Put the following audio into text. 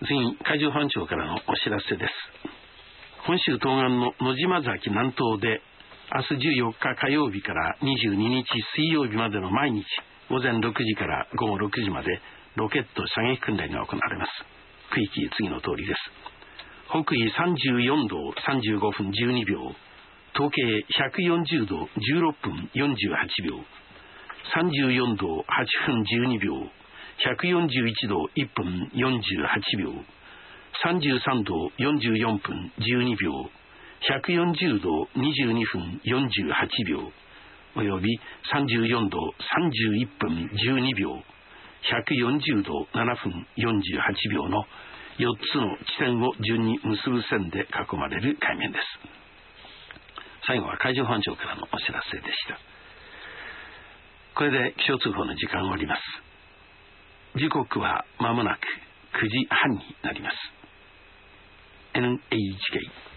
次に海上保安庁からのお知らせです。本州東岸の野島崎南東で明日14日火曜日から22日水曜日までの毎日午前6時から午後6時までロケット射撃訓練が行われます。区域次の通りです。北緯34度35分12秒、東経140度16分48秒、34度8分12秒、141度1分48秒、33度44分12秒、140度22分48秒、および34度31分12秒、140度7分48秒の4つの地点を順に結ぶ線で囲まれる海面です。最後は海上保安庁からのお知らせでした。これで気象通報の時間を終わります。時刻は間もなく9時半になります。NHK